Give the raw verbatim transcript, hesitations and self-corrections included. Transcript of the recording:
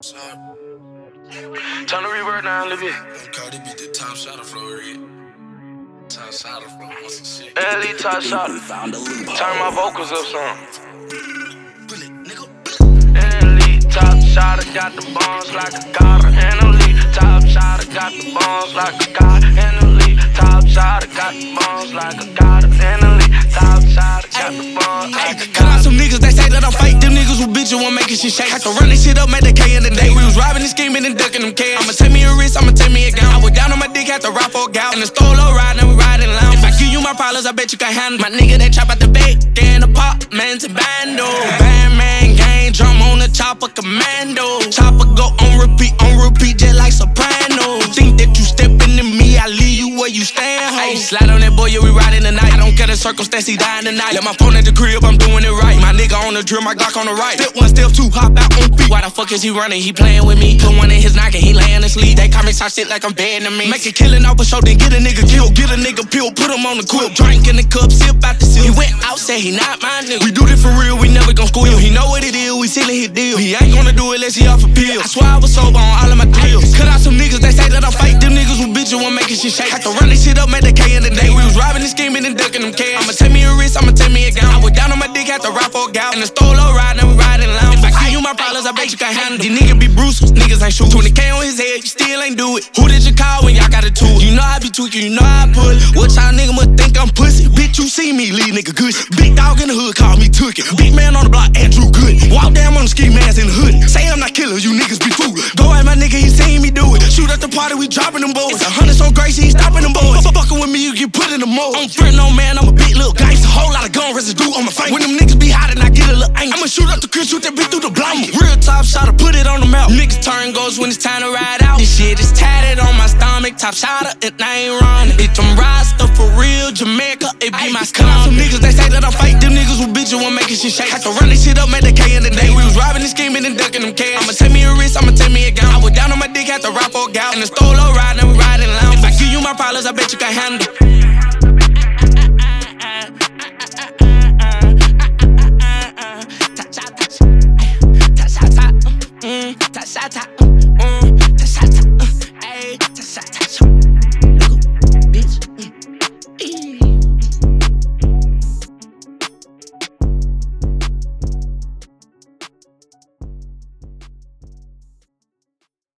Turn the reverb down a little bit. Cardi beat the top shot of Florida. Top shot of Florida. What's the shit? L E top shot. Turn my vocals up some. L E top shot, I got the bombs like a god. And L E top shot, I got the bombs like a god. And L E top shot, I got the bombs like a god. And L E top shot, I got the bombs like a god. Cut out some niggas, they say that I'm fake. Them niggas who bitch, you won't make it shit shake. Had to run this shit up, make the K in the day. We was robbing and scheming and ducking them cash. I'ma take me a wrist, I'ma take me a gown. I was down on my dick, had to ride for a gal. In the store low ride, and we riding lounge. If I give you my problems, I bet you can handle. My nigga, they chop out the bait, in the pop, man to bando. Bandman gang, drum on the chopper, commando. Chopper go on repeat, on repeat, just like soprano. Think that you stepping in me, I leave you where you stand, ho. Hey, slide on that boy, yeah, we riding the night. I don't care the circumstance, he dying tonight. Let my phone at the crib, I'm doing it right. My nigga on the drill, my Glock on the right. Step one, step two, hop out on beat. Why the fuck is he running? He playing with me. Put one in his noggin, he laying asleep. They call me talk shit like I'm bad to me. Make a killing off a show, then get a nigga killed. Get a nigga pill, put him on the quilt. Drink in the cup, sip out the sip. He went out, said he not my nigga. We do this for real, we never gon' squeal. He know what it is, we sealing his deal. He ain't gonna do it unless he off a pill. I swear I was sober on all of my deals. Cut out some niggas, they say that I'm fake. Them niggas who bitch, you won't make it shit shake. Had to run this shit up, make the K in the day. We was robbing and scheming and ducking them cash. I'ma take me a wrist, I'ma take me a gown. I was down on my dick, had to ride for a gal. In the store low ride, and we riding lounge. If I give you my problems, I bet you can handle. These niggas be bruised, niggas ain't shoot. twenty K on his head, you still ain't do it. Who did you call when y'all got a tool? You know I be tweaking, you know I pull it. What y'all nigga must think I'm pussy? Bitch, you see me, lead nigga good. Big dog in the hood, call me Tookie. Big man on the block, Andrew Good. Walk down on the ski mans in the hood. Say I'm not killer, you niggas be fool. Go at my nigga, he seen me do it. Shoot at the party, we dropping them boys. It's a hundred so Gracie, he stopping them boys. Fucking with me, you get put in the mold. I'm friend, no man, I'm a big little guy. A whole lot of gun residue on my face. When them niggas be hot and I get a little angry, I'ma shoot up the crib, shoot that bitch through the blind. Real top shot, I put it on the mouth. Niggas turn goes when it's time to ride out. This shit is tatted on my stomach. Top shotter, it ain't running. Bitch, I'm Rasta for real, Jamaica, it be my cut out some niggas, they say that I'm fake. Them niggas who bitch, you won't make it shit shake. Had to run this shit up, make the K in the day. We was robbing and scheming and ducking them cash. I'ma take me a wrist, I'ma take me a gown. I was down on my dick, had to ride for a gal. In the store low ride, and we riding lounge. If I give you my problems, I bet you can handle.